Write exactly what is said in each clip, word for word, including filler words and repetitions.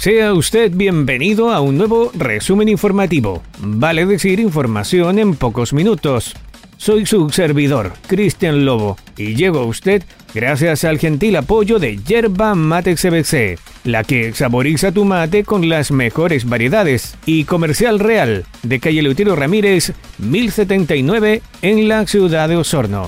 Sea usted bienvenido a un nuevo resumen informativo. Vale decir información en pocos minutos. Soy su servidor, Cristian Lobo, y llego a usted gracias al gentil apoyo de Yerba Mate C B C, la que saboriza tu mate con las mejores variedades, y Comercial Real, de calle Eleuterio Ramírez, mil setenta y nueve, en la ciudad de Osorno.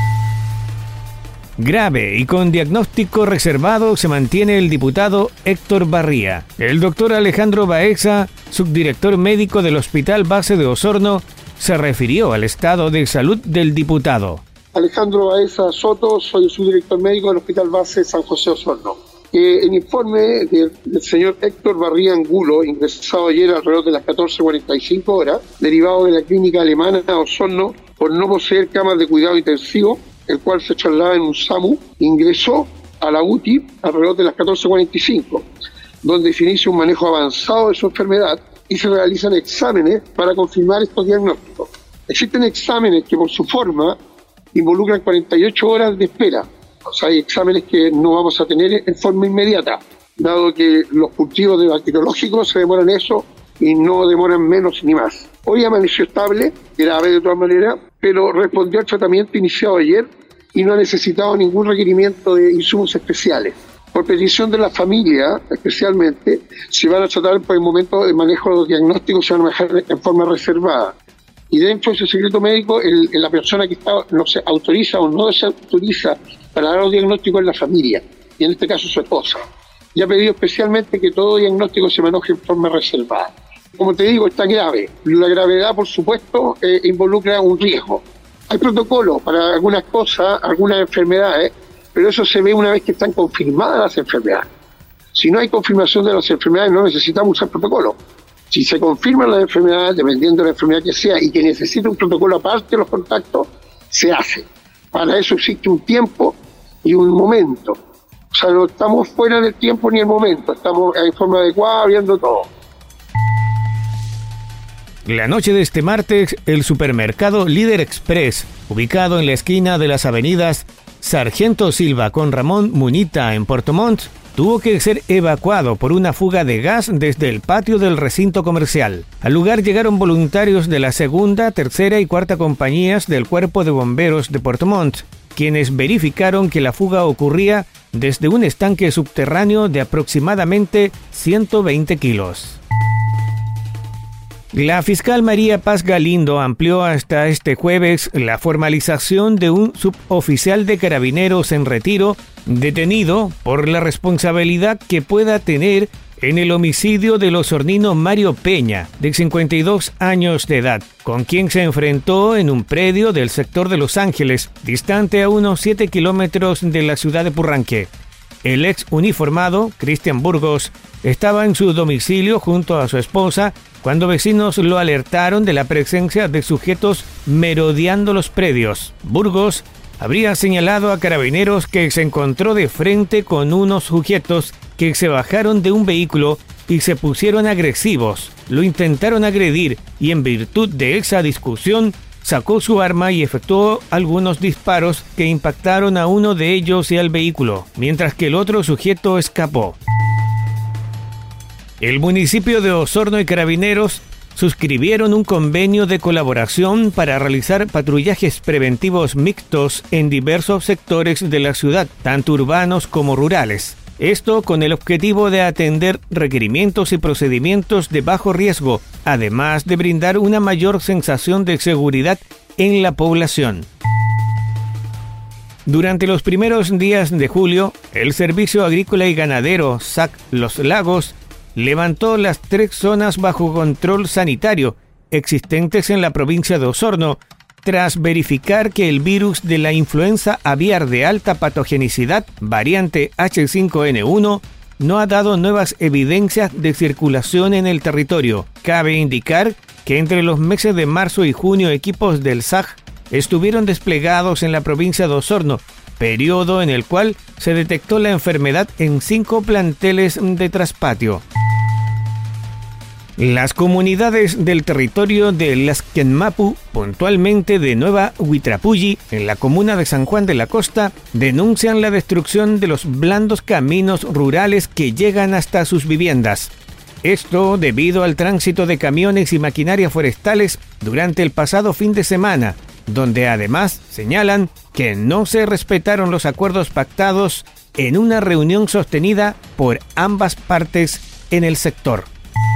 Grave y con diagnóstico reservado se mantiene el diputado Héctor Barría. El doctor Alejandro Baeza, subdirector médico del Hospital Base de Osorno, se refirió al estado de salud del diputado. Alejandro Baeza Soto, soy subdirector médico del Hospital Base San José Osorno. Eh, el informe de, del señor Héctor Barría Angulo, ingresado ayer alrededor de las catorce cuarenta y cinco horas, derivado de la clínica alemana Osorno por no poseer camas de cuidado intensivo, el cual se traslada en un SAMU, ingresó a la U T I alrededor de las catorce cuarenta y cinco, donde se inicia un manejo avanzado de su enfermedad y se realizan exámenes para confirmar estos diagnósticos. Existen exámenes que por su forma involucran cuarenta y ocho horas de espera. O sea, hay exámenes que no vamos a tener en forma inmediata, dado que los cultivos de bacteriológicos se demoran eso y no demoran menos ni más. Hoy amaneció estable, grave de todas maneras, pero respondió al tratamiento iniciado ayer y no ha necesitado ningún requerimiento de insumos especiales. Por petición de la familia, especialmente, se van a tratar por el momento de manejo de los diagnósticos, se van a manejar en forma reservada. Y dentro de ese secreto médico, el, la persona que está, no se autoriza o no se autoriza para dar los diagnósticos es la familia, y en este caso su esposa. Y ha pedido especialmente que todo diagnóstico se maneje en forma reservada. Como te digo, está grave. La gravedad, por supuesto, eh, involucra un riesgo. Hay protocolos para algunas cosas, algunas enfermedades, pero eso se ve una vez que están confirmadas las enfermedades. Si no hay confirmación de las enfermedades, no necesitamos usar protocolo. Si se confirman las enfermedades, dependiendo de la enfermedad que sea, y que necesita un protocolo aparte de los contactos, se hace. Para eso existe un tiempo y un momento. O sea, no estamos fuera del tiempo ni el momento, estamos en forma adecuada viendo todo. La noche de este martes, el supermercado Líder Express, ubicado en la esquina de las avenidas Sargento Silva con Ramón Munita en Puerto Montt, tuvo que ser evacuado por una fuga de gas desde el patio del recinto comercial. Al lugar llegaron voluntarios de la segunda, tercera y cuarta compañías del Cuerpo de Bomberos de Puerto Montt, quienes verificaron que la fuga ocurría desde un estanque subterráneo de aproximadamente ciento veinte kilos. La fiscal María Paz Galindo amplió hasta este jueves la formalización de un suboficial de carabineros en retiro detenido por la responsabilidad que pueda tener en el homicidio del osornino Mario Peña, de cincuenta y dos años de edad, con quien se enfrentó en un predio del sector de Los Ángeles, distante a unos siete kilómetros de la ciudad de Purranque. El ex uniformado, Cristian Burgos, estaba en su domicilio junto a su esposa cuando vecinos lo alertaron de la presencia de sujetos merodeando los predios. Burgos habría señalado a carabineros que se encontró de frente con unos sujetos que se bajaron de un vehículo y se pusieron agresivos. Lo intentaron agredir y en virtud de esa discusión sacó su arma y efectuó algunos disparos que impactaron a uno de ellos y al vehículo, mientras que el otro sujeto escapó. El municipio de Osorno y Carabineros suscribieron un convenio de colaboración para realizar patrullajes preventivos mixtos en diversos sectores de la ciudad, tanto urbanos como rurales. Esto con el objetivo de atender requerimientos y procedimientos de bajo riesgo, además de brindar una mayor sensación de seguridad en la población. Durante los primeros días de julio, el Servicio Agrícola y Ganadero S A C Los Lagos levantó las tres zonas bajo control sanitario existentes en la provincia de Osorno, tras verificar que el virus de la influenza aviar de alta patogenicidad, variante H cinco N uno, no ha dado nuevas evidencias de circulación en el territorio. Cabe indicar que entre los meses de marzo y junio equipos del S A G estuvieron desplegados en la provincia de Osorno, periodo en el cual se detectó la enfermedad en cinco planteles de traspatio. Las comunidades del territorio de Lasquenmapu, puntualmente de Nueva Huitrapulli, en la comuna de San Juan de la Costa, denuncian la destrucción de los blandos caminos rurales que llegan hasta sus viviendas. Esto debido al tránsito de camiones y maquinarias forestales durante el pasado fin de semana, donde además señalan que no se respetaron los acuerdos pactados en una reunión sostenida por ambas partes en el sector.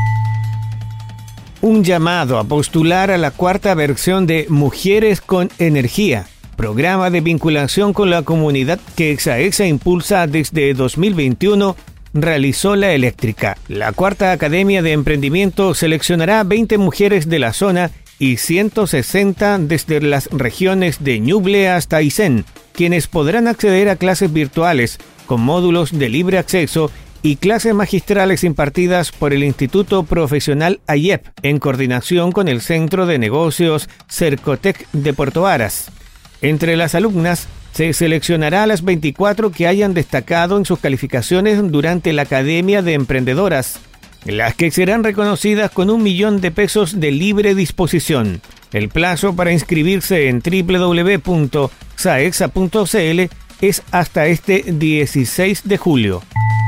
Un llamado a postular a la cuarta versión de Mujeres con Energía, programa de vinculación con la comunidad que Exaexa impulsa desde dos mil veintiuno, realizó la eléctrica. La cuarta Academia de Emprendimiento seleccionará veinte mujeres de la zona y ciento sesenta desde las regiones de Ñuble hasta Aysén, quienes podrán acceder a clases virtuales con módulos de libre acceso y clases magistrales impartidas por el Instituto Profesional A Y E P, en coordinación con el Centro de Negocios Cercotec de Puerto Varas. Entre las alumnas, se seleccionará a las veinticuatro que hayan destacado en sus calificaciones durante la Academia de Emprendedoras, las que serán reconocidas con un millón de pesos de libre disposición. El plazo para inscribirse en doble u doble u doble u punto saexa punto c l es hasta este dieciséis de julio.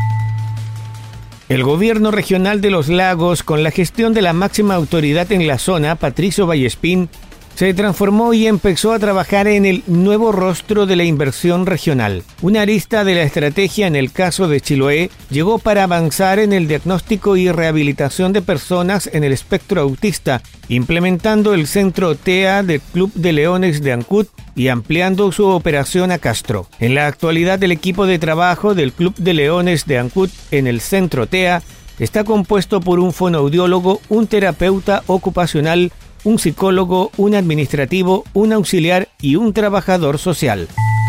El gobierno regional de Los Lagos, con la gestión de la máxima autoridad en la zona, Patricio Vallespín, se transformó y empezó a trabajar en el nuevo rostro de la inversión regional. Una arista de la estrategia en el caso de Chiloé llegó para avanzar en el diagnóstico y rehabilitación de personas en el espectro autista, implementando el centro T E A del Club de Leones de Ancud y ampliando su operación a Castro. En la actualidad, el equipo de trabajo del Club de Leones de Ancud en el centro T E A está compuesto por un fonoaudiólogo, un terapeuta ocupacional, un psicólogo, un administrativo, un auxiliar y un trabajador social.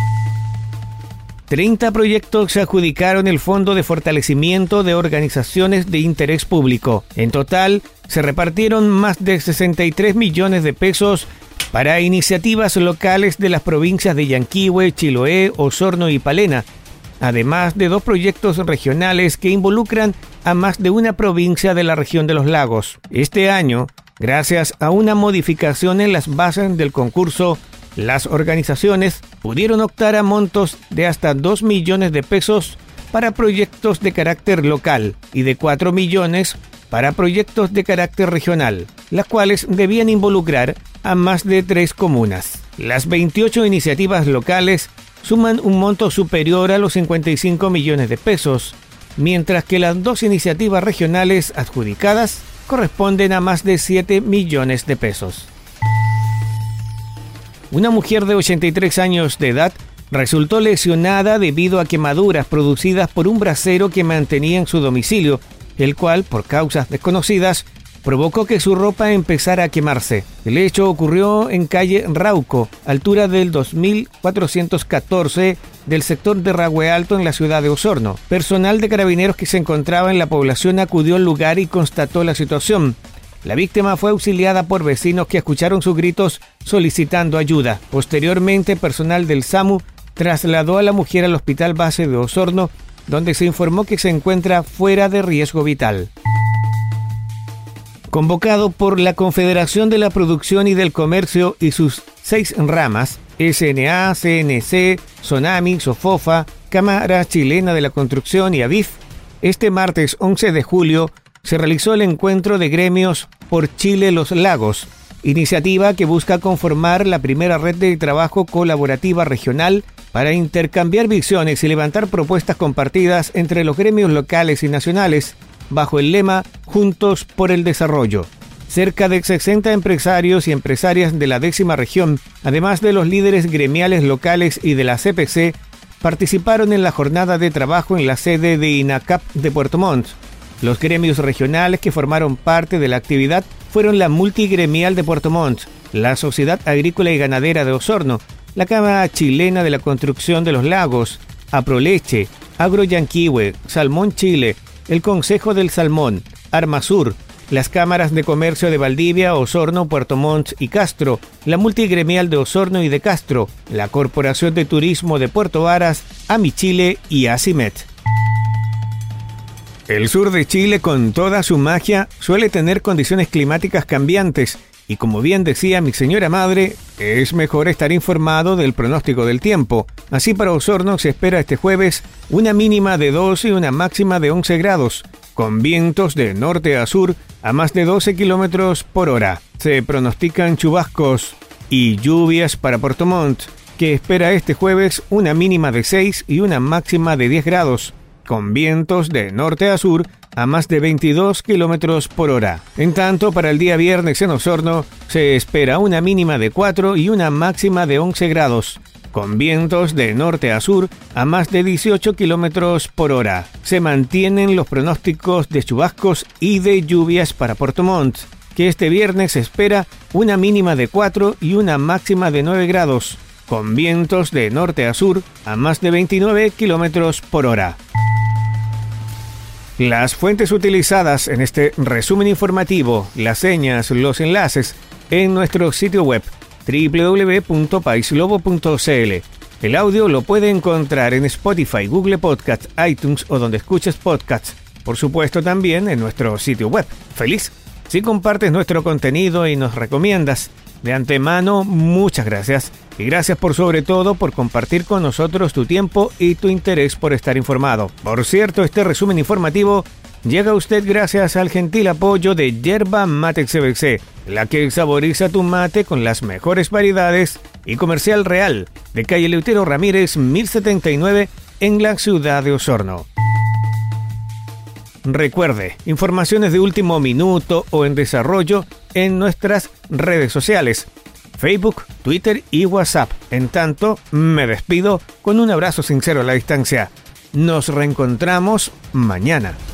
treinta proyectos se adjudicaron el Fondo de Fortalecimiento de Organizaciones de Interés Público. En total, se repartieron más de sesenta y tres millones de pesos para iniciativas locales de las provincias de Yanquihue, Chiloé, Osorno y Palena, además de dos proyectos regionales que involucran a más de una provincia de la región de los lagos. Este año, gracias a una modificación en las bases del concurso, las organizaciones pudieron optar a montos de hasta dos millones de pesos para proyectos de carácter local y de cuatro millones para proyectos de carácter regional, las cuales debían involucrar a más de tres comunas. Las veintiocho iniciativas locales suman un monto superior a los cincuenta y cinco millones de pesos, mientras que las dos iniciativas regionales adjudicadas corresponden a más de siete millones de pesos. Una mujer de ochenta y tres años de edad resultó lesionada debido a quemaduras producidas por un brasero que mantenía en su domicilio, el cual, por causas desconocidas, provocó que su ropa empezara a quemarse. El hecho ocurrió en calle Rauco, altura del dos mil cuatrocientos catorce, del sector de Rahue Alto en la ciudad de Osorno. Personal de carabineros que se encontraba en la población acudió al lugar y constató la situación. La víctima fue auxiliada por vecinos que escucharon sus gritos solicitando ayuda. Posteriormente, personal del SAMU trasladó a la mujer al Hospital Base de Osorno, donde se informó que se encuentra fuera de riesgo vital. Convocado por la Confederación de la Producción y del Comercio y sus seis ramas, S N A, C N C, SONAMI, SOFOFA, Cámara Chilena de la Construcción y ABIF, este martes once de julio se realizó el encuentro de gremios por Chile Los Lagos, iniciativa que busca conformar la primera red de trabajo colaborativa regional para intercambiar visiones y levantar propuestas compartidas entre los gremios locales y nacionales, bajo el lema Juntos por el Desarrollo. Cerca de sesenta empresarios y empresarias de la décima región, además de los líderes gremiales locales y de la C P C, participaron en la jornada de trabajo en la sede de INACAP de Puerto Montt. Los gremios regionales que formaron parte de la actividad fueron la Multigremial de Puerto Montt, la Sociedad Agrícola y Ganadera de Osorno, la Cámara Chilena de la Construcción de los Lagos, Aproleche, Agro Yanquihue, Salmón Chile, el Consejo del Salmón, Armasur, las cámaras de comercio de Valdivia, Osorno, Puerto Montt y Castro, la Multigremial de Osorno y de Castro, la Corporación de Turismo de Puerto Varas, AMIChile y ACIMET. El sur de Chile, con toda su magia, suele tener condiciones climáticas cambiantes y, como bien decía mi señora madre, es mejor estar informado del pronóstico del tiempo. Así, para Osorno se espera este jueves una mínima de doce y una máxima de once grados, con vientos de norte a sur a más de doce kilómetros por hora. Se pronostican chubascos y lluvias para Puerto Montt, que espera este jueves una mínima de seis y una máxima de diez grados, con vientos de norte a sur a más de veintidós kilómetros por hora. En tanto, para el día viernes en Osorno se espera una mínima de cuatro y una máxima de once grados, con vientos de norte a sur a más de dieciocho kilómetros por hora. Se mantienen los pronósticos de chubascos y de lluvias para Puerto Montt, que este viernes se espera una mínima de cuatro y una máxima de nueve grados, con vientos de norte a sur a más de veintinueve kilómetros por hora. Las fuentes utilizadas en este resumen informativo, las señas, los enlaces, en nuestro sitio web doble u doble u doble u punto paislobo punto c l. El audio lo puede encontrar en Spotify, Google Podcasts, iTunes o donde escuches podcasts. Por supuesto, también en nuestro sitio web. ¡Feliz! Si compartes nuestro contenido y nos recomiendas, de antemano, muchas gracias. Y gracias por sobre todo por compartir con nosotros tu tiempo y tu interés por estar informado. Por cierto, este resumen informativo llega a usted gracias al gentil apoyo de Yerba Mate C B C, la que saboriza tu mate con las mejores variedades, y Comercial Real, de calle Eleuterio Ramírez mil setenta y nueve en la ciudad de Osorno. Recuerde, informaciones de último minuto o en desarrollo en nuestras redes sociales, Facebook, Twitter y WhatsApp. En tanto, me despido con un abrazo sincero a la distancia. Nos reencontramos mañana.